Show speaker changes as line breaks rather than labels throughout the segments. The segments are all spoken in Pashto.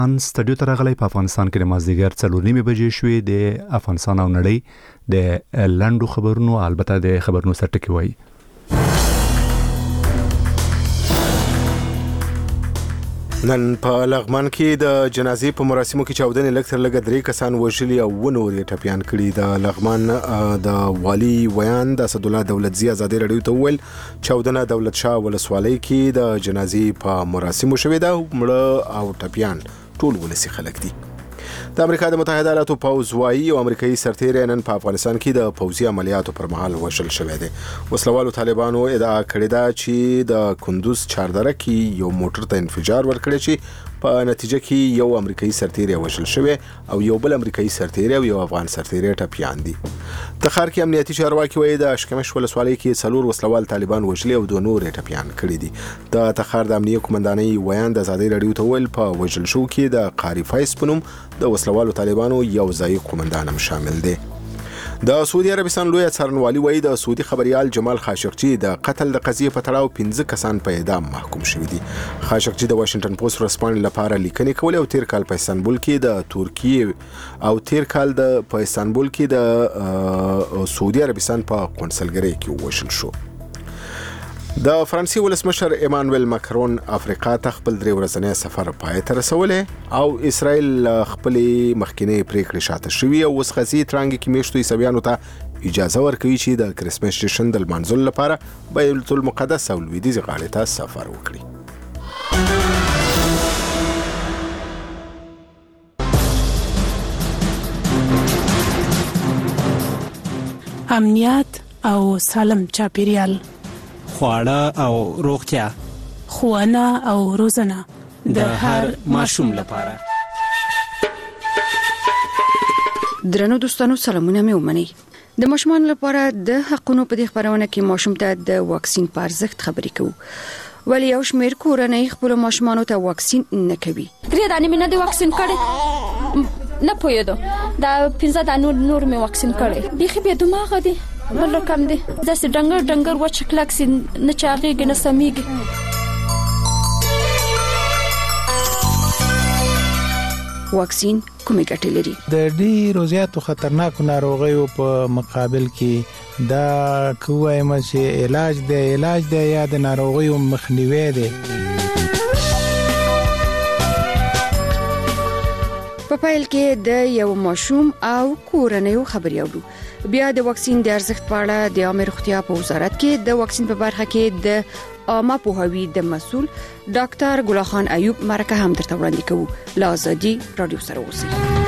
ان سټډیو ته راغلی په افغانستان کې د مازدیګر 4:30 بجې شوې د افغانستان او نړۍ د لندو خبرونو البته د خبرونو سرټکی وایي.
نن په لغمان کې د جنازې په مراسمو کې چاودنې لکتر لګ 3 کسان وژلي او ونوري ټپيان کړي. د لغمان د والی ویان د اسد الله دولت زی آزادی رادیو ته ویل چاودنه دولت شاه ولسوالۍ کې د جنازې په مراسمو شوې ده. مړه او ټپيان ټول ولسی خلک دي. د امریکا د متحده ایالاتو پوځ وايي او امریکایي سرتیری نن په افغانستان کې د پوځي عملیاتو پر مهال وژل شوی دی. وسلوالو طالبانو ادعا کړې ده چې د کندوز چاردره کې یو موټر ته انفجار ورکړی چې په نتیجه کې یو امریکایي سرتیری وژل شوی او یو بل امریکایي سرتیری او یو افغان سرتیری ټپيان دي. د خار کې امنیتي چارواکي وایي د اشکمش ولسوالۍ کې 4 وسلوال طالبان وژلي او 2 نور ټپيان کړي دي. د تخار د امنیتي کمانډانۍ ویان د آزادی رادیو ته ویل په وژل شو کې د قاری فایس پنوم د وسلوالو طالبانو یو ځای قومندان هم شامل دي. د سعودي عربستان لوی څارنوالي وایي د سعودي خبريال جمال خاشقجي د قتل د قضیه په تړاو 15 کسان په اعدام محکوم شوي دي. خاشقجي د واشنگټن پوسټ ورسپانډ لپاره لیکنې کولې او تیر کال په استانبول کې د ترکیه او تیر کال په استانبول کې د سعودي عربستان په قونسلګرۍ کې وشل شو. د فرانسې ولسمشر ایمانوئل ماکرون افریقا ته خپل 3 ورځنی سفر پای ته رسولې او اسرائیل خپل مخکینی پریکړې شاته شوی او اوس غزي ترانګ کې میشتو عیسویانو ته اجازه ورکوي چې د کرسمس جشن د لمانځلو لپاره بیت المقدس او لویدیځ غاړې ته سفر وکړي.
امنیت او سالم چاپیریال،
خواړه او روغتیا،
ښوونه او روزنه
د هر ماشوم لپاره.
درنو دوستانو سلامونه مې ومنئ. د ماشومان لپاره د حقونو په دې خبرونه کې ماشوم ته د واکسین په ارزښت خبرې کوو. ولی یو شمېر کورنۍ خپل ماشومانو ته واکسین نه کوي.
3 دانې مې نه دی واکسین کړی، نه پوهېدو. دا 15 دانې نور مې واکسین کړی. بیخي بې دماغه دی، بل رقم دی. داسې ډنګر وچ کلک سي نه چاغېږي نه سمیږي.
واکسین کومې ګټې لري؟
د ډېرو زیاتو خطرناکو ناروغیو په مقابل کې دا کومه چې علاج دی یا د ناروغیو مخنیوي دی.
په پیل کې د یو ماشوم او کورنۍ خبرې اورو. بیا د واکسین د ارزښت په اړه د عامه روغتیا په وزارت کې د واکسین په برخه کې د عامه پوهاوي د مسؤل ډاکټر ګل خان ایوب مرکه هم درته وړاندې کوو. لا آزادي رادیو سره اوسئ.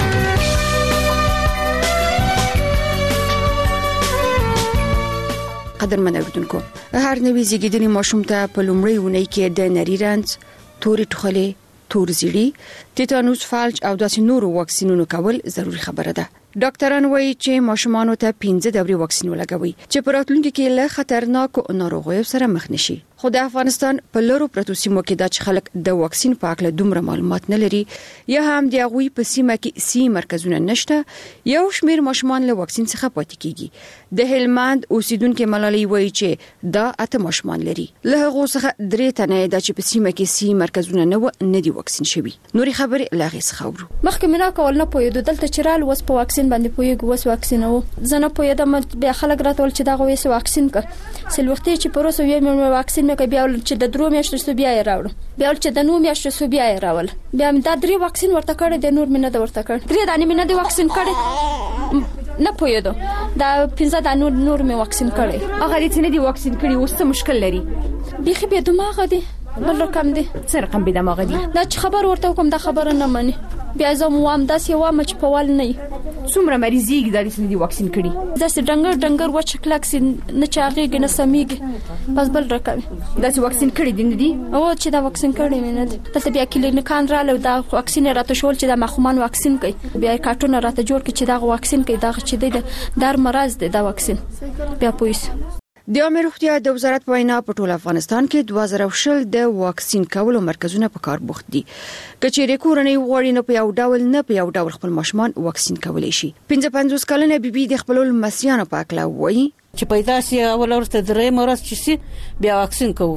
قدرمن اوریدونکو، هر نوې زیږیدلي ماشوم ته په لومړۍ اونۍ کې د نری رنځ، تورې ټوخلې، تور زیړی، تیتانوس، فالج او داسې نورو واکسینونو کول ضروری خبره ده. ډاکټران وایي چې ماشومانو ته 15 دورې واکسین ولګوي چې په راتلونکي کې له خطرناکو ناروغیو سره مخ نشي. خو د افغانستان په لورو پرتو سیمو کې دا چې خلک د واکسین په اړه دومره معلومات نه لري یا هم د هغوی په سیمه کې سی مرکزونه نشته. یو شمیر ماشومان له واکسین څخه پاتې کیږي. د هلمند اوسیدونکو ملالۍ وایي چې دا 8 ماشومان لري. له هغه څخه 3 تنه د چې په سیمه کې سی مرکزونه نه دي واکسین شوي. نوري خبرې لاغې څخه ورو.
مخکې مې نه کول، نه پوهېدو. دلته چرال وس په واکسین باندې پوهېږو، وس واکسین وو. زه نه پوهېدم، بیا خلک راتول چې دا غوې سو واکسین کړ. سلوختي چې پروسه یې مې واکسین مې بیا چې د 3 میاشتو سو بیا یې راوړم، بیا چې د 9 میاشتو سو بیا یې راول، بیا مې دا 3 واکسین ورته کړی، د نور مې نه د ورته کړ. 3 دانې مې نه دی واکسین کړی، نه پوهېدو. دا 15 دانې نور مې واکسین کړی.
هغه دې چې نه دی واکسین کړی اوس څه مشکل لري؟
بیخي بې دماغه دی، بل رقم دی.
څه رقم بې دماغه دی؟
دا چې خبر ورته کوم دا خبره نه مني. بیا زه موام داسې وام چې په وال نه
څومره مریضیږي دا چې نه دی واکسین کړی.
داسې ډنګر وچ کلک سي نه چاغېږي نه سمیږي. بس بل رقم
داسې واکسین کړی دی نه دی؟
او چې دا واکسین کړی مې نه دی. دلته بیا کلینیکان رااله دا واکسین راته شول چې دا مخمن واکسین کوي. بیا کارتون راته جوړ کړي چې دا واکسین کوي، دا چې دی در مرز دی دا واکسین. بیا پولیس
د عامه روغتیا د وزارت په وینا په ټول افغانستان کې 2020 د واکسین کولو مرکزونه په کار بوخت دي. کچېرې کورنۍ غوړي نه په یو ډول خپل ماشومان واکسین کولای شي. 55 کلنه بیبي د خپل لمسیانو په اړه وایي
چې پیدا سي اول ورته درې مرز چې سي بیا واکسین کوو.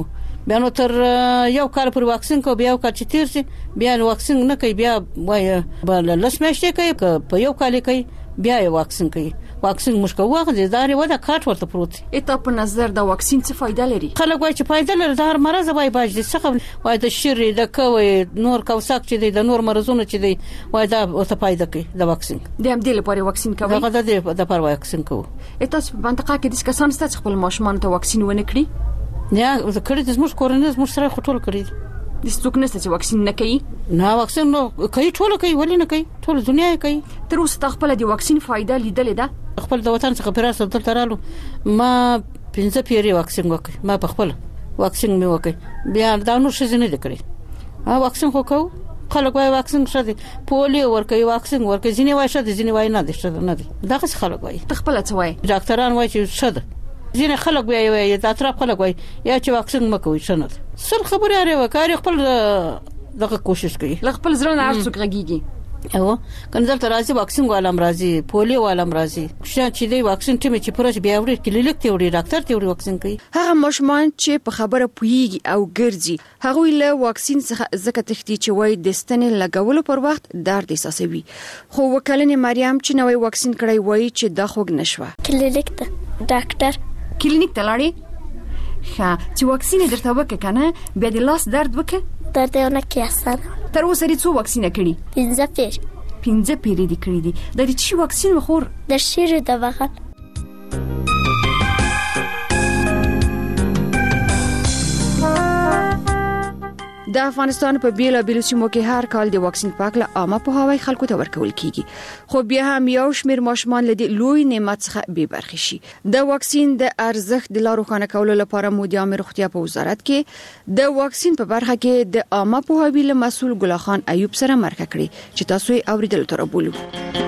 بیا نو تر یو کال پر واکسین کو بیا یو کال چې تیر شي بیا واکسین نه کوي بیا وای بل لس میاشتې کوي په یو کال کوي بیا یو واکسین کوي واکسین مشکو واخ دې داري ودا کاټ ورته پروت
اته په نظر دا واکسین څه فائدہ لري
خلک وای چې فائدہ لري د هر مرز وای باج دي څه وای د شری د کوي نور کوساک چې د نور مرزونه چې دی وای دا او ته فائدہ کوي د واکسین
د هم د لپاره واکسین کوي
دا د لپاره واکسین کوي
اته په منطقه کې د کسان ست خپل ماشومان ته واکسین ونه کړی
یا د کړي د موږ کورنۍ موږ سره خټول کړی
د څوک نشته چې واکسین نه کوي
نه واکسین نو کوي ټول کوي ولې نه کوي ټول دنیا کوي
تر اوسه خپل د واکسین فائدہ لیدلې ده
خپل د وطن څخه پراسه دلته رالو ما 15 پیری واکسین وکړ ما په خپل واکسین مې وکړ بیا دا نو څه نه دکړي واکسین خو کو خلک وای واکسین شته پولیو ورکوي واکسین ورکوي ځینې وای شته ځینې وای نه دي شته نه دي دا څه خلک وای
خپل څه وای
ډاکټران وای چې شته ځینې خلک وای دا تر خلک وای یا چې واکسین مکوي شنه سر خبره اړه وکړي خپل دغه کوشش کوي
خپل ځل نه ارڅوک غږیږي
او کنځل تر راځي واکسین والام راځي پولیو والام راځي چې دی واکسین ټیم چې پروژه بیا وړي کلینیک ته وړي ډاکټر ته وړي واکسین کوي
هغه ماشومان چې په خبره پويږي او ګرځي هغه له واکسین څخه زکه تختی چې وای د ستنې لګولو پر وخت درد احساسوي خو وکلنې مریم چې نوې واکسین کړی وای چې دا خوګ نشوه
کلینیک ته ډاکټر
کلینیک ته لاړې چې واکسین درته وکړه کنه بیا د لاس درد وکړه
درد نه کیسه
تر اوسه څو واکسین کړي 15 پیری دي کړی دي د دې چې واکسین وخور
د شری د وغه
د افغانستان په بیلابیلو سیمو کې هر کال د واکسین پاک له عامه په هواي خلکو ته ورکول کیږي خو بیا هم یو شمیر ماشومان له لوی نعمت څخه بې برخې شي د واکسین د ارزښت د لارو خانه کولو لپاره مدام روغتیا په وزارت کې د واکسین په برخه کې د عامه په هواي له مسول ګل خان ایوب سره مرکه کړې چې تاسو یې اوریدل تر بولو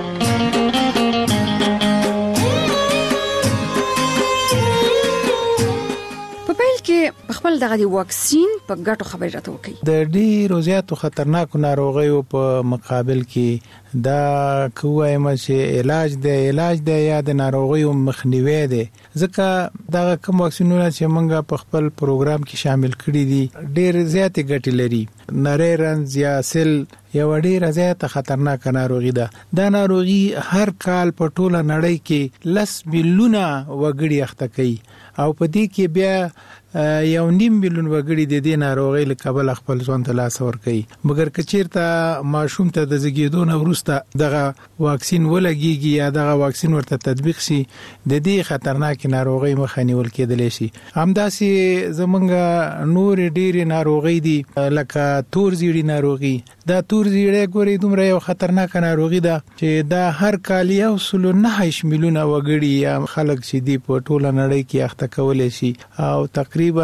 کې خپل دغه واکسین په ګټو خبرې راته وکړي
د ډیرو زیاتو خطرناکو ناروغیو په مقابل کې دا کومه چې علاج دی یا د ناروغیو مخنیوي دی ځکه دا کوم واکسینونه چې موږ په خپل پروګرام کې شامل کړی دي ډیر زیات ګټې لري نری رنځ یا سل یو ډیر زیات خطرناک ناروغي ده دا ناروغي هر کال په ټوله نړۍ کې 10 ملیونه وګړي اخته کوي او په دې کې بیا 1.5 ملیون وګړي د دې ناروغي له کبل خپل ځوان ته لاس ور کوي مګر کچیرته ماشوم ته د زیږیدو نه وروسته دغه واکسین ولګيږي یا دغه واکسین ورته تطبیق شي د دې خطرناک ناروغي مخه نیول کېدلی شي همداسې زمونږ نور ډېری ناروغي دي لکه تور زیړی ناروغي دا تور زیړی ګوري دومره یو خطرناک ناروغي ده چې دا هر کال 1.9 ملیونه وګړي یا خلک چې دی په ټوله نړۍ کې اخته کولای شي او تقریبا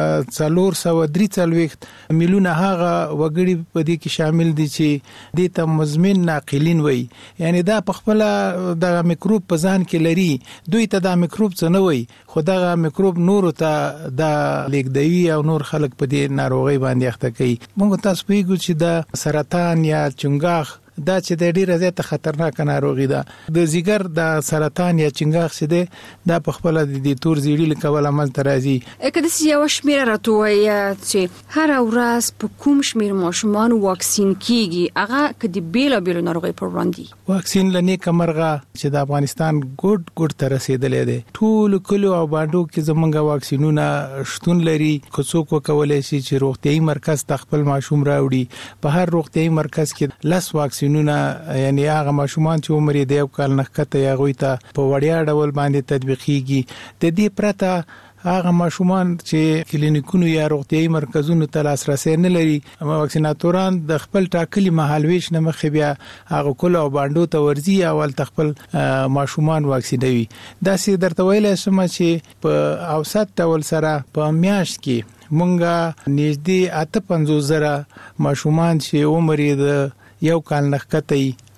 443 ملیونه هغه وګړي په دې کې شامل دي چې د ته مزمن ناقلین وي یعنی دا په خپل د میکروب په ځان کې لري دوی ته دا میکروب څه نه وي خو دا میکروب نور ته د لیکدوی او نور خلک په دې ناروغي باندې اخته کوي موږ تاسو پیګو چې د سرطان یا چنګاخ دا چې د ډیره زیات خطرناک ناروغي ده د زیګر د سرطان یا چنګاخ څه ده دا په خپل د تور زیړی لکول عمل ترازی
اکه د یو شمیر راټوي چې هر ورځ په کوم شمیر ماشومان واکسین کیږي هغه کدي بیل ناروغي پر وړاندې
واکسین لنی کمرغه چې د افغانستان ګډ تر رسیدلې ده ټول کلو او باندې کې زمونږ واکسینونه شتون لري کوڅو کولای شي چې روغتيایي مرکز خپل ماشوم راوړي په هر روغتيایي مرکز کې لاس واکسینونه یعنی هغه ماشومان چې عمر یې د یو کال نه کته یا غوي ته په وړیا ډول باندې تطبیقيږي د دې پرته هغه ماشومان چې کلینیکونو یا روغتيایي مرکزونو ته لاسرسي نه لري واکسیناتوران د خپل ټاکلي مهالويش نه مخ بیا هغه کول او باندې ته ورزي اول خپل ماشومان واکسینوي دا سي درته ویل شم چې په اوسط ډول سره په میاشت کې مونږه نږدې 58,000 ماشومان چې عمر یې د یو کال نه کته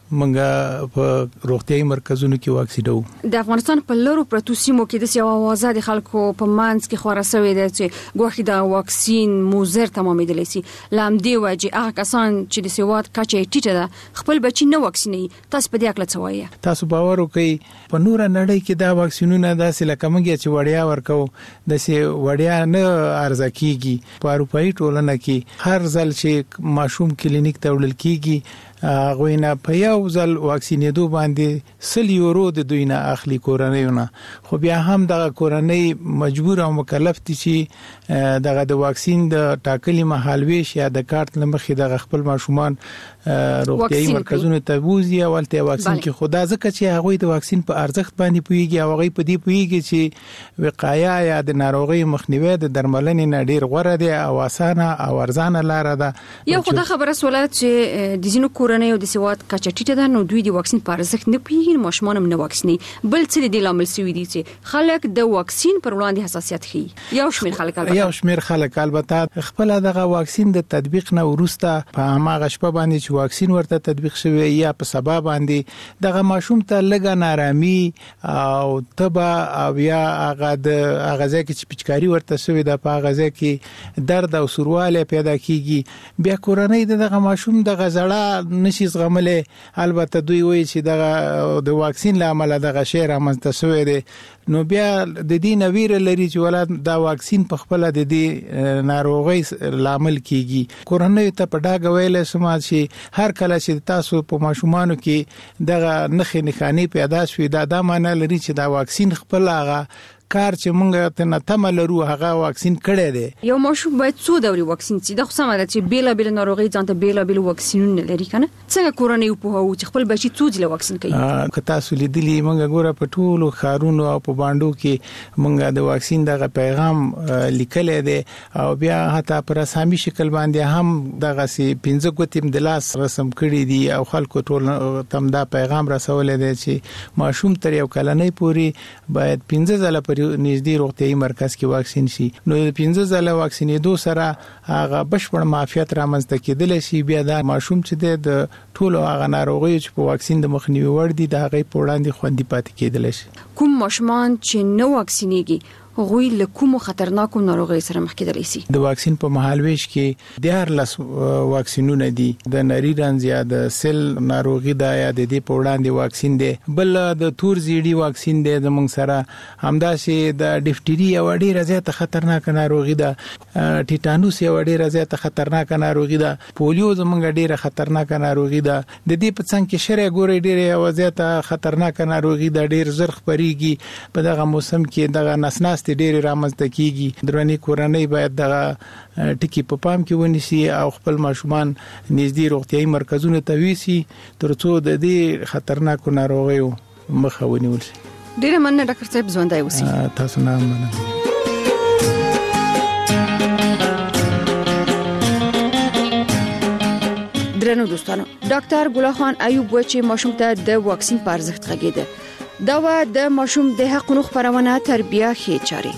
منګه په روغتيایي مرکزونو کې واکسینو.
د افغانستان په لورو پروتو سیمو کې د سیاو اوازه د خلکو په مانس کې خورا سوي دي چې غوښه د واکسین موزر تمامېدلی سي. لام دی وجه هغه کسان چې د سیواد کچې ټیټه ده خپل بچی نه واکسیني. تاسو په دې اړه څه وایي؟
تاسو باور وکړئ په نور نړۍ کې دا واکسینونه داسې لکه موږ چې وړیا ورکو د سي وړیا نه ارزه کیږي. په اروپאי ټولنه کې هر ځل چې ماشوم کلینیک ته وړل کیږي غوینه په یو ځل واکسینېدو باندې 100 یورو د دوی نه اخلي کورنیونه. خو بیا هم د کورنۍ مجبور او مکلف دي چې دغه د واکسین د ټاکلي مهالويش یا د کارت لمخې د خپل ماشومان روغتيایي مرکزونو ته وځي او ولته واکسین کې خدا ځکه چې هغه د واکسین په ارزښت باندې پويږي او هغه په دې پويږي چې وقایه یا د ناروغي مخنیوي د درملنې نه ډیر غوره دي او اسانه او ارزانه لار ده.
یو خدای خبره سوالات چې د زینو کورنۍ او د سیواد کچټیټه ده نو دوی د واکسین په ارزښت نه پوهیږي ماشومان هم نه واکسیني. بل څه د لامل سوي دي چې خلک د واکسین پر وړاندې حساسیت ښيي. یو شمیر خلک البته خپل دغه واکسین د تطبیق نه ورسته په هغه شپه باندې چې واکسین ورته تطبیق شوی یا په سبا باندې دغه ماشوم ته لګا نارامي او تبا او یا هغه د غذا کې چې پچکاری ورته شوی د په غذا کې درد او سورواله پیدا کیږي. بیا کورنۍ دغه ماشوم د غزړه نشي زغمله. البته دوی وایي چې د واکسین لامل دغه شی رامنځته شوی دی. نو بیا د دې نویر لري چې ولادت دا واکسین په خپل د دې ناروغي لامل کیږي. کورنۍ ته په ډاګه ویل سمات شي هر کله چې تاسو په ماشومانو کې دغه نخې نښانې پیدا شوي دا معنی لري چې دا واکسین خپل هغه کار چې مونږ ته نه تملرو هغه واکسین کړی دی. یو ماشوم باید څو دوري واکسین سي. د خو سم ده چې بیل بیل ناروغي ځانته بیل واکسینونه لري کنه. څنګه کورنۍ په هو چې خپل بچی څو ځله واکسین کوي؟
که تاسو لیدلی مونږ ګوره په ټولو خارونو او په باندو کې مونږ د واکسین دغه پیغام لیکل دی او بیا حتی پر رسمي شکل باندې هم دغه سي 15 ګوتیم د لاس رسم کړی دي او خلکو ټول تم دا پیغام رسول دي چې ماشوم تر یو کلنۍ پوري باید 15 ځله نږدې روغتيایي مرکز کې واکسین شي. نو د 15 ځله واکسینېدو سره هغه بشپړ معافیت رامنځته کېدل شي. بیا دا ماشوم چې د ټولو هغه ناروغیو چې په واکسین د مخنیوي وړ دي د هغه په وړاندې خوندي پاتې کېدل شي.
کوم ماشومان چې نو واکسینېږي غوی له کوم خطرناکو ناروغیو سره مخ کېدلی شي؟
د واکسین په مهالويش کې د هر لس واکسینونه دي. د نری رنځ یا د سل ناروغي دا یا د دې په وړاندې واکسین دی. بل د تور زیړی واکسین دی زموږ سره همداسې د ډیفټری او ډیره زیاته خطرناک ناروغي ده. ټیټانوس یو ډیره زیاته خطرناک ناروغي ده. پولیو زموږ ډیره خطرناک ناروغي ده. د دې په څنګ کې شری ګوري ډیره زیاته خطرناک ناروغي ده. ډیر زر خبريږي په دغه موسم کې دغه نسناس ډېر رامنځته کیږي. درونی کورنۍ باید دغه ټکی په پام کې ونیسي او خپل ماشومان نږدې روغتيایي مرکزونو ته ویسي ترڅو د دې خطرناکو ناروغیو مخه ونیول شي.
ډېر مننه ډاکټر صاحب ژوندای اوسئ.
تاسو نه مننه.
درنو دوستانو ډاکټر ګل خان ایوب چې ماشوم ته د واکسین په ارزښت غږیده. دا و د ماشوم د حقوقو خبرونه تربیه خې چاري.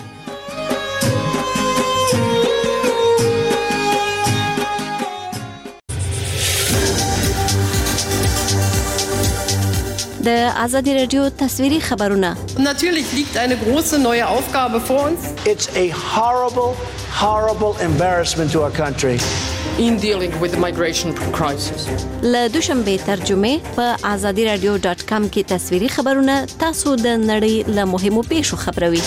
د آزادی رادیو تصویری خبرونه.
Natürlich liegt eine große neue Aufgabe vor uns.
It's a horrible embarrassment to our country.
In dealing with the migration crisis.
له دوشنبه ترجمه په azadiradio.com کې تصویری خبرونه تاسو د نړۍ له مهمو پیښو خبروي.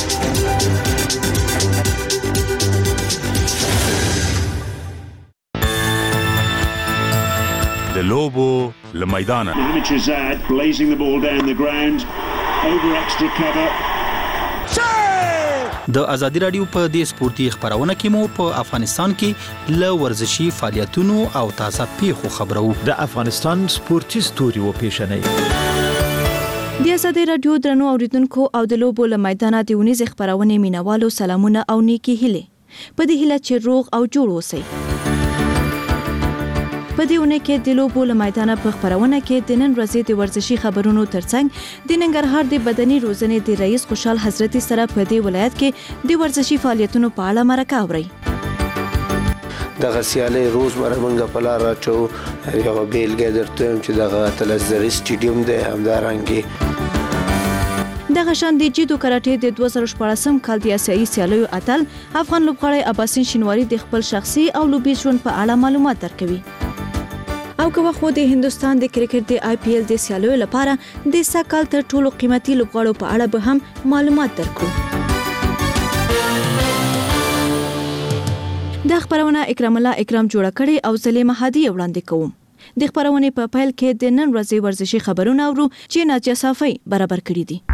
د لوبو له میدانه.
Mitrezad blazing the ball down the ground over extra cover.
د ازادي رادیو په دې سپورتي خبرونه کې مو په افغانستان کې له ورزشي فعالیتونو او تازه پیښو خبرو.
د افغانستان سپورتي ستوري و پیښنې.
د ازادي رادیو درنو اوریدونکو او د لوبو له میدانه د ونیز خبرونه مینوالو سلامونه او نیکی هیله. په دې هیله چې روغ او جوړ اوسئ. په دې ونه کې د لوبو له میدانه په خبرونه کې د نن ورځې د ورزشي خبرونو ترڅنګ د ننګرهار د بدني روزنې د رئیس خوشحال حضرتي سره په دې ولایت کې د ورزشي فعالیتونو په اړه مرکه اوري.
دغه سیالي روزمره موږ په لار راچو. یو بیلګه درته چې دغه اتلسزري سټیډیوم دی همدارنګې
دغه شان د جودو کراټې د 2014 کال د آسیایي سیالیو اتل افغان لوبغاړی عباسین شینواری د خپل شخصي او لوبي ژوند په اړه معلومات درکوي. او که خو د هندستان د کرکټ د آی پی ایل د سیالیو لپاره د سکهال تر ټولو قیمتي لوبغاړو په اړه به هم معلومات درکو. د خبرونه اکرام الله اکرام جوړه کړي او زلیمه هادي وړاندې کوم. د خبرونه په پیل کې د نن ورځې ورزشي خبرونه اورو چې ناجیه صافی برابر کړي دي.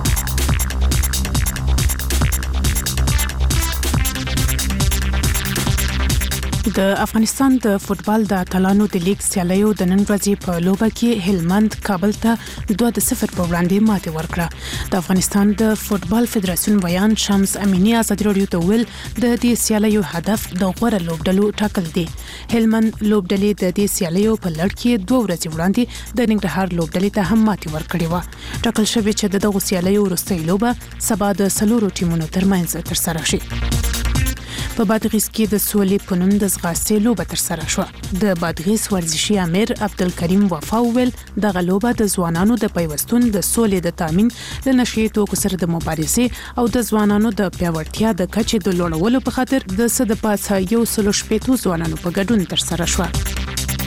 د افغانستان د فوتبال د اتلانو د لیګ سیالیو د نن ورځې په لوبه کې هلمند کابل ته 2-0 په وړاندې ماتې ورکړه. د افغانستان د فوتبال فدراسیون ویان شمس امینی ازادي رادیو ته ویل د دې سیالیو هدف د غوړه لوبډلو ټاکل دي. هلمند لوبډلې د دې سیالیو په لړ کې 2 ورځې وړاندې د ننګرهار لوبډلې ته هم ماتې ورکړې و. ټاکل شوی چې دغه سیالیو وروستۍ لوبه سبا د 4 ټیمونو ترمنځ ترسره شي. په بادغیس کې د سولې په نوم د ځغاستې لوبه ترسره شوه. د بادغیس ورزشي امیر عبدالکریم وفا ویل دغه لوبه د ځوانانو د پیوستون د سولې د تامین له نشي توکو سره د مبارزې او د ځوانانو د پیاوړتیا د کچې د لوړولو په خاطر د صد پاسه 160 ځوانانو په ګډون ترسره شوه.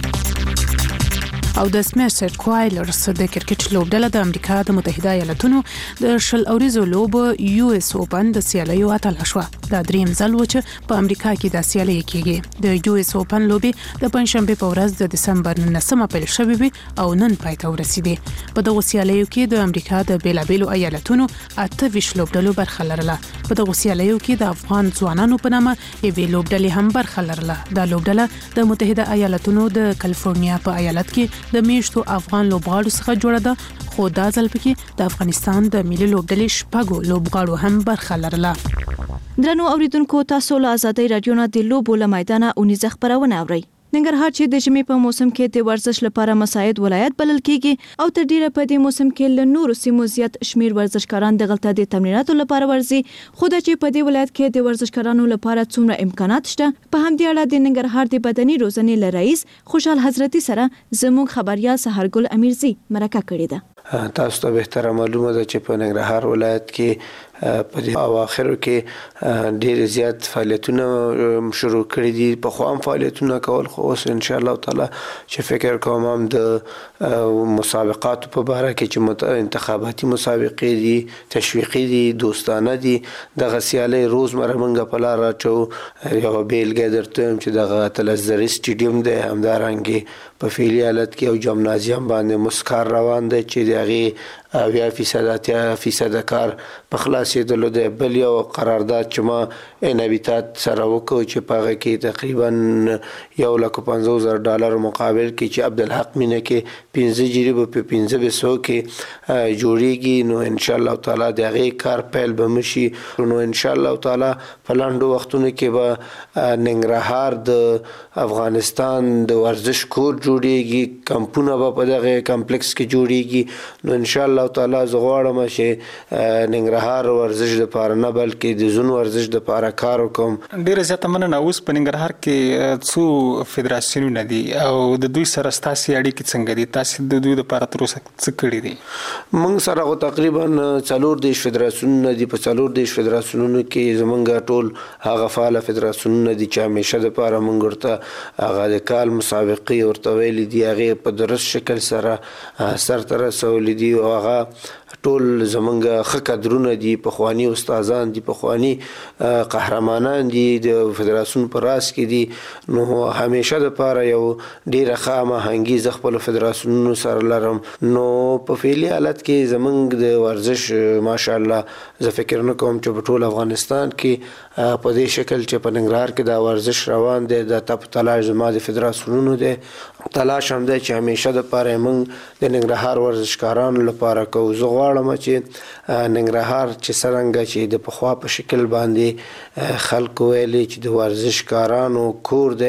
او د سمیسر کوایلرز د کرکټ لوبډله د امریکا د متحده ایالاتونو د شل اوریزو لوب یو اس اوپن د سیالیو اتل شوه. دا دریم ځل و چې په امریکا کې د سیالي کېږي. د یو اس اوپن لوبي د پنځشنبه په ورځ د دسمبر 9مه پیل شوې وي او نن پای ته ورسېده. په دغه سیالیو کې د امریکا د بیلابیلو ایالاتونو 28 لوبډلو برخه لرله. په دغه سیالیو کې د افغان ځوانانو په نامه یوې لوبډلې هم برخه لرله. دا لوبډله د متحده ایالاتونو د کالیفورنیا په ایالت کې د میشتو افغان لوبغاړو څخه جوړه ده، خو دا ځل پکې د افغانستان د ملي لوبډلې شپږو لوبغاړو هم برخه لرله. درنو اوریدونکو، تاسو له آزادۍ رادیو نه د لوبو له میدانه اونیزه خبرونه اورئ. ننګرهار چې د ژمي په موسم کې د ورزش لپاره مساعد ولایت بلل کیږي او تر ډیره په دې موسم کې له نورو سیمو زیات شمیر ورزشکاران دغلته د تمریناتو لپاره ورزي. خو د چې په دې ولایت کې د ورزشکارانو لپاره څومره امکانات شته، په همدې اړه د ننګرهار د بدني روزنې له رئیس خوشحال حضرتي سره زموږ خبريال سحرګل امیرزي مرکه کړې ده.
تاسو ته به معلومه ده چې په ننګرهار ولایت کې په دې اواخرو کې ډېر زیات فعالیتونه شروع کړي دي. په خو هم فعالیتونه کول، خو اوس ان شاء الله تعالی چې فکر کوم هم د مسابقاتو په اړه کې چې انتخاباتي مسابقې دي، تشویقي دي، دوستانه دي. دغه سیالي روزمره موږ په لار راچو. یو بیلګه درته چې دغه اتلسزري سټیډیوم دی همدارنګې په فعلي حالت کې او جمنازیم باندې مسکار روان دی چې دغه 80% کار په خلاصېدلو دی. بل یو قرارداد چې ما انابیتات سره وکړو چې په هغه کې تقریبا $150,000 مقابل کې چې عبدالحق مینه کې 15 جریب په 1500 کې جوړیږي. نو ان شاء الله تعالی د هغه کار پیل به مشي. نو ان شاء الله تعالی په لاندو وختونو کې به ننګرهار د افغانستان د ورزش کور جوړیږي، کمپونه به په دغه کمپلیکس کې جوړیږي. نو ان شاء الله تعالی زغواړم چې ننګرهار ورزش د پاره نه بلکې د زون ورزش د پاره کار وکم.
ډیره زیاته مننه. اوس په ننګرهار کې څو فدراسیونونه دي او د دوی سره ستاسو اړیکې څنګه دي؟ تاسو د دوی لپاره تر اوسه څه کړی دي؟
موږ سره تقریبا 4 فدراسیونونه دي. په 4 فدراسیونونو کې زمونږ ټول هغه فعال فدراسیونونه دي چې همیشه د پاره موږ ورته هغه د کال مسابقې ورته ویل دي، هغه په درست شکل سره سر تر رسول دي او هغه ټول زمونږ ښه کادرونه دي، پخواني استادان دي، پخواني قهرمانان دي، د فدراسیون پر راس کې دي. نو همیشه د پاره یو ډیره ښه هماهنګي ز خپل فدراسیونونو سره لرم. نو په فعلي حالت کې زمونږ د ورزش ماشاءالله زه فکر نه کوم چې په ټول افغانستان کې په دې شکل چې په ننګرهار کې دا ورزش روان دی. د تپ تلاش زما د فدراسیونونو دی، تلاش هم دی چې همیشه د پاره موږ د ننګرهار ورزشکارانو لپاره کوو. زه غواړم چې ننګرهار چې څرنګه چې د پخوا په شکل باندې خلکو ویلي چې د ورزشکارانو کور دی،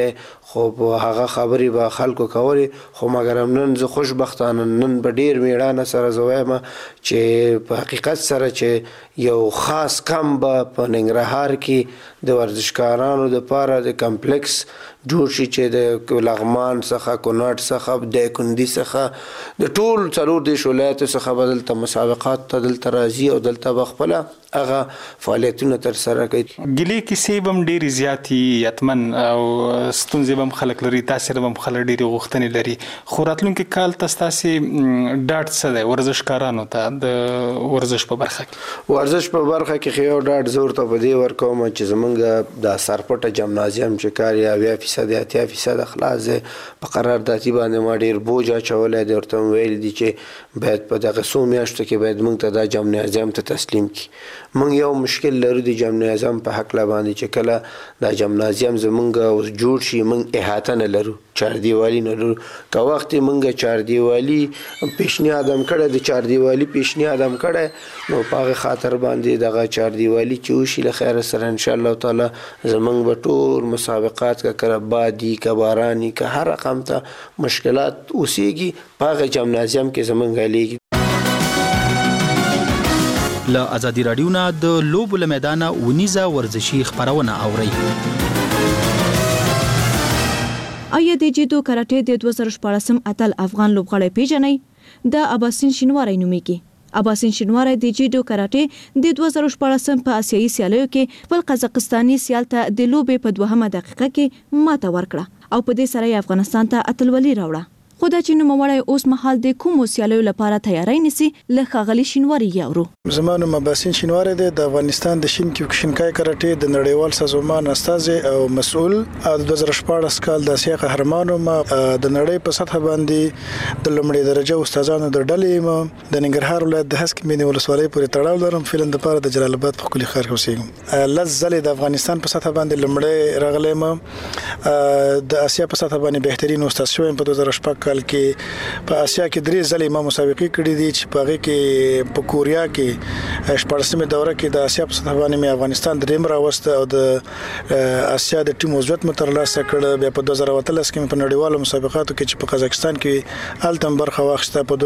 خو هغه خبرې به خلکو کولې خو مګر نن زه خوشبختانه نن په ډیر میړانه سره زوایم چې په حقیقت سره چې یو خاص کم به په ننګرهار کې د ورزشکارانو لپاره د کمپلیکس جوړ شي چې د لغمان څخه کونړ څخه د کندي څخه د ټول څلور دیش ولایتو څخه بدلته مسابقات ته دلته راځي او دلته بخپله هغه فعالیتونه تر سره کوي.
ګلې کیسې به هم ډېرې زیاتې یتمن او ستونزې به هم خلک لري، تاثیر به هم خلک ډېرې غوښتنې لري، خو راتلونکي کال ته ستاسې ډاډ څه دی ورزشکارانو ته د ورزش په برخه کې؟
ورزش په برخه کې خو یو ډاډ زه ورته په دې ورکوم چې زمونږ د سرپټه جمنازیم چې کار یې 80% 80% خلاص دی په قراردادي باندې ما ډېر بوج اچولی دی، ورته ویل دي چې باید په دغه څو میاشتو کې باید موږ ته دا جمنازیم ته تسلیم کړي. موږ یو مشکل لرو د جمنازیم په حقله باندې چې کله دا جمنازیم زمونږ اوس جوړ شي موږ احاطه نه لرو، چاردیوالي نه لرو. که وخت موږ چاردیوالي پیشنهاد هم کړی د چاردیوالي پیشنهاد هم کړی نو په هغه خاطر باندې دغه چاردیوالي چې وشي له خیره سره انشاءالله تعالی زمونږ به ټول مسابقات که کله بادي که باراني که هر رقم ته مشکلات اوسیږي په هغه جمنازیم کې زمونږ حلیږي.
له ازادي راډیو نه د لوبو له میدانه ونیزه ورزشي خبرونه اورئ.
آیا د جودو کراټې د 2014 اتل افغان لوبغاړی پیژنئ؟ د اباسین شینواری نومیږي. اباسین شینواری د جودو کراټې د 2014 په آسیایي سیالیو کې خپل قزاقستاني سیال ته د لوبې په 2 دقیقه کې ماته ورکړه او په دې سره افغانستان ته اتلولي راوړه. خو دا چې نوموړی اوس مهال د کومو سیالیو لپاره تیاری نیسي له ښاغلي شینواری یاورو.
زما نوم اباسین شینواری دی، د افغانستان د شین کیوکشنکای کراټې د نړیوال سازمان استازی او مسؤل او د 2014 کال د آسیا قهرمان ما د نړۍ په سطح باندې د لومړي درجه استادانو د ډلې ما د ننګرهار ولایت د هسک مینې ولسوالۍ پورې تړاو لرم. فعلا د پاره د جلال آباد په کلی ښار کې اوسېږم. لزلې د افغانستان په سطح باندې لومړی راغلی ما د آسیا په سطح باندې بهترین استاد شوم په 2014 کال کې. په آسیا کې 3 ځلې ما مسابقې کړې دي چې په هغه کې په کوریا کې 14مه دوره کې د آسیا په سطح باندې مې افغانستان دریم راوسته او د آسیا د ټیم عضویت مترلاسه کړ. بیا په 2013 کې په نړیوالو مسابقاتو کې چې په قزاقستان کې التم برخه واخیسته. په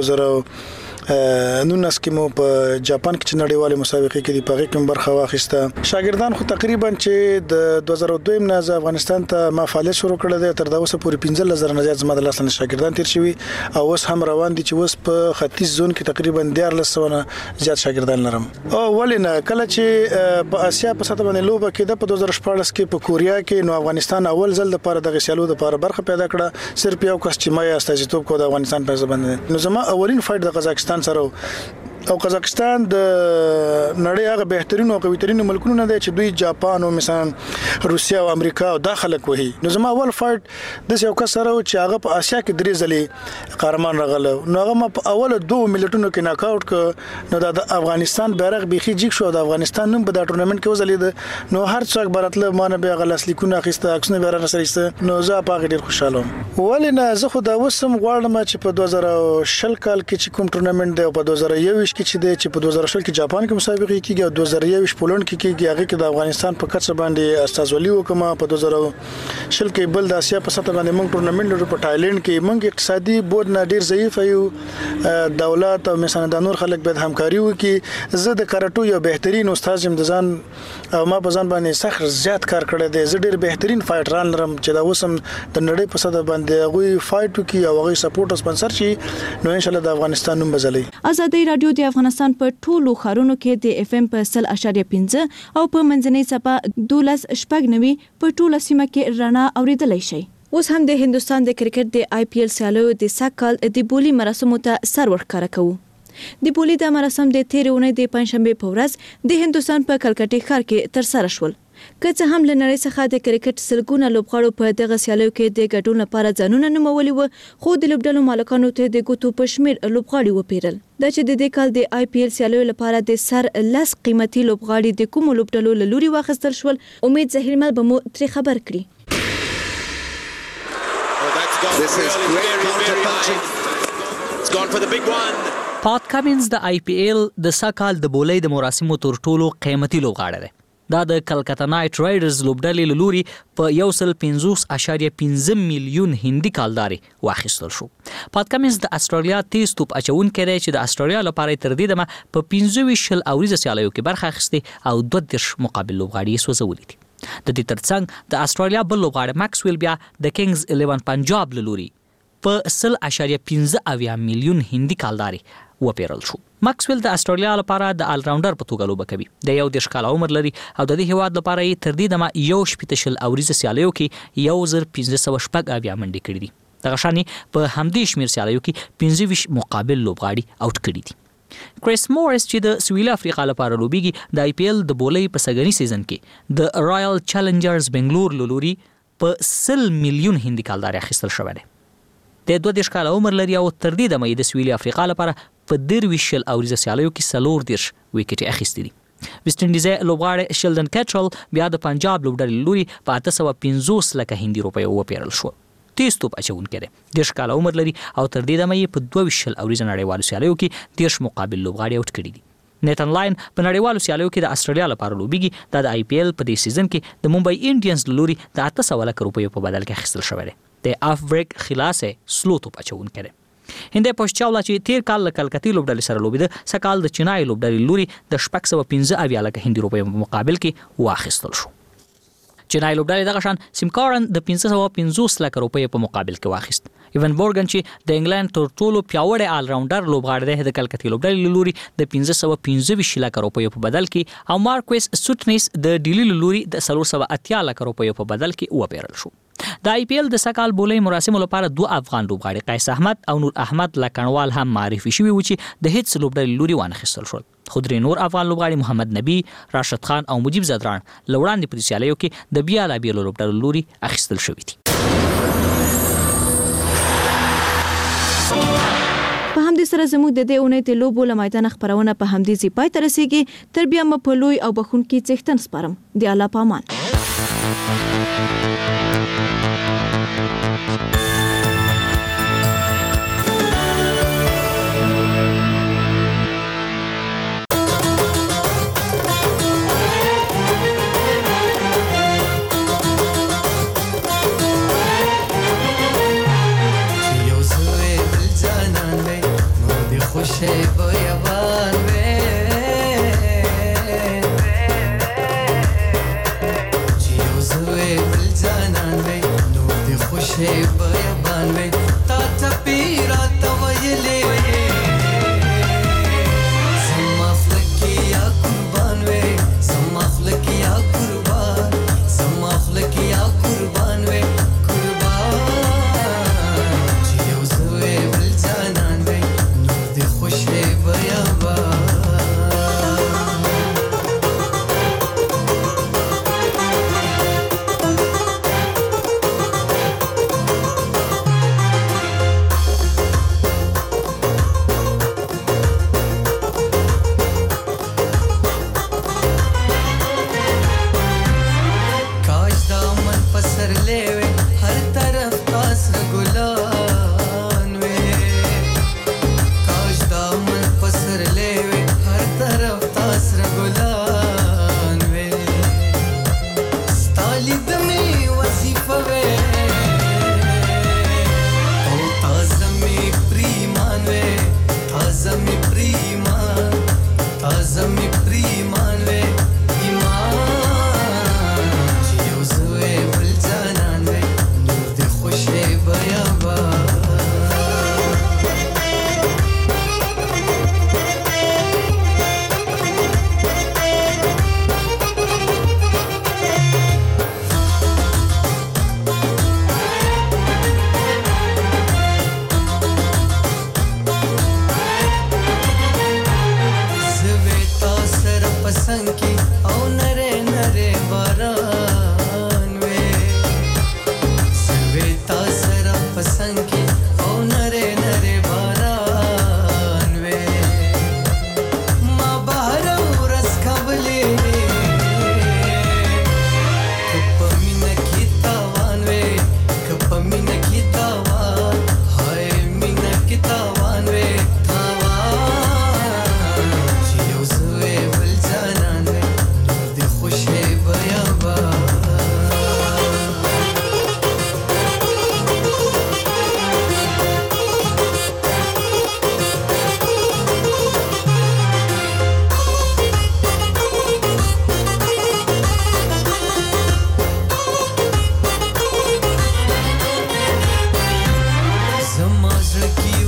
2019 کې مو په جاپان کې نړیوالې مسابقې کې د پغې کې برخه واخیسته. شاګردان خو تقریبا چې د 2002 نه افغانستان ته ما فعالیت شروع کړل دی، تر دا اوسه پورې 15000 نه زیات زما د لاسنه شاګردان تیر شوي او اوس هم روان دي چې اوس په ختیځ زون کې تقریبا 1400 نه زیات شاګردان لرم. او ولنه کله چې په آسیا په سطح باندې لوبه کې د 2014 کې په کوریا کې نو افغانستان اول ځل د پاره د غسیالو د پاره برخه پیدا کړه. صرف یو کس چې ما استازیتوب کو د افغانستان په ځبند نو زما اولین فایټ د قزاقستان سره او قزاقستان د نړۍ هغه بهترینو او قویترینو ملکونو نه دی چې دوی جاپان او مثلا روسیا او امریکا او داخله کوي. نو زما اول فایټ د یو کس سره چې هغه په آسیا کې 3 ځلې قهرمان راغله نو هغه ما په اول 2 ملټونو کې ناک آوټ ک. نو د افغانستان بیرغ بيخي جګ شو، د افغانستان نوم په دا ټورنمنت کې وزلید. نو هر څوک براتله مانه به غلاس لیکونه اخیسته عکسونه بیره نشریسته. نو زه په ډیر خوشاله وم. ولنه زه خو دا وسم غواړم چې په 2010 کال کې چې کوم ټورنمنت دی او په 2021 کې چې دی چې په 2010 کې جاپان کې مسابقې کیږي او 2021 پولند کې کیږي، هغه کې د افغانستان په کڅ باندې استازولي وکم. په 2010 کې بل د آسیا په سطح باندې موږ ټورنمنت لرو په تایلند کې. موږ اقتصادي بود نه ډیر ضعیف یو، دولت او مثلا د نور خلک به همکاري وکړي. زه د کراټو یو بهترین استاد یم، د ځان او ما په ځان باندې سخت زیات کار کړی دی. زه ډیر بهترین فایټران لرم چې دا وسم د نړۍ په سطح باندې غوي فایټ وکړي او غوي سپورټ سپانسر شي. نو ان شاء الله د افغانستان نوم بزلي.
ازادي رادیو د افغانستان په ټولو خارونو کې د اف ام په 100.5 او په منځنۍ صفه 12.9 په ټوله سیمه کې رڼا اوریدلای شي. اوس هم د هندستان د کرکټ د آی پی ایل سیالیو د سکهال د بولی مراسمو ته سر ورکاره کوو. د بولی د مراسم د تیرې اونۍ د پنځشنبه په ورځ د هندستان په کلکټي ښار کې تر سره شول. که څه هم له نړۍ څخه د کرکټ سلګونه لوبغاړو په دغه سیالیو کې د ګډون لپاره ځانونه نومولي وو، خو د لوبډلو مالکانو ته د ګوتو په شمیر لوبغاړي وپیرل. دا چې د دې کال د آی پی ایل سیالیو لپاره د سر 10 قیمتي لوبغاړي د کوم لوبډلو له لوري واخیستل شول، امید زهیرمل به مو ترې خبر کړي.
پات کمینز د آی پی ایل د سکهال د بولۍ د مراسمو تر ټولو قیمتي لوبغاړی دی. دا د کلکتا نایټ رایډرز لوبډلې لوري په 150.5 میلیون هندي کالداري واخیستل شو. پات کمنز د استرالیا تیز توپ اچونکي دی چې د استرالیا لپاره تر دې دمه په 25 اوریزه سیالیو کې برخه اخیسته او 22 مقابل لوبغاړي سوځولي دي. د دې ترڅنګ د استرالیا بل لوبغاړي ماکسویل بیا د کینګز 11 پنجاب لوري په 0.15 میلیون هندي کالداري وپیرل شو. ماکسویل د استرالیا لپاره د آل راونډر په توګه لوبه کوي. د 10 کال عمر لري او د دې هیواد لپاره یې تر دې دمه 1.15 اوریزه سیالیو کې 1580 منډې کړې دي. دغه شانې په همدې شمیر سیالیو کې 25 مقابل لوبغاړي اوټ کړي دي. کریس مورس چې د سویل افریقا لپاره لوبيږي د IPL د بولې په سګنی سیزن کې د رائل چیلنجرز بنگلور لوري په 100 میلیون هندي کالداري اخیستل شوی دی. د 22 کال عمر لري او تر دې دمه د سویل افریقا لپاره په 23 اوریزه سیالیو کې 40 وکټ اخیستي دي. ویسټ انډیز لوبغاړی شیلډن کیټرل بیا د پنجاب لوبډلې لوري په 850 لک هندي روپیو وپیرل شو. تیز توپ اچونکي دی. 10 کال عمر لري او تر دې دمه په 22 اوریزه نړیوالو سیالیو کې 10 مقابل لوبغاړي اوټ کړي دي. نیتن لاین په نړیوالو سیالیو کې د استرالیا لپاره لوبيږي. د IPL په دې سیزن کې د ممبئی انډینز لوري د 800 لک روپیو په بدل کې اخیستل شوی دی. د اف بریک خلاصې سلو توپ اچونکي دی. هنده پوسچاولا چې تیر کال کلکتی لوبډلې سره لوبیده سکال د چینای لوبډلې لوري د 615 لک هندي روپیو په مقابل کې واخیستل شو. چینای لوبډلې دغه شان سیمکارن د 550 لک روپیو په مقابل کې واخیست. ایون بورګن چې د انګلند تر ټولو پیاوړی آل راونډر لوبغاړی دی د کلکتی لوبډلې لوري د 525 لک روپیو په بدل کې او مارکوس سوټنیس د ډیلی لوري د 480 لک روپیو په بدل کې وپیرل شو. د IPL د سکال بولې مراسمو لپاره 2 افغان لوبغاړي قیس احمد او نور احمد لکنوال هم معرفي شوي و چې د هیڅ لوبډلې لوري وانخیستل شول. خو درې نور افغان لوبغاړي محمد نبی، راشد خان او مجيب زدران لوړاندې په سیالیو کې د بیا لا بیل لوبډلې لوري اخیستل شوي دي.
په همدې سره زموږ د دې اونۍ د لوبو له میدان خبرونه په همدې ځای پای ته رسیږي. تر بیا م په لوی او بخونکي څښتن سپارم. دی الله پامان.
خوش به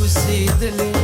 اوسېدلې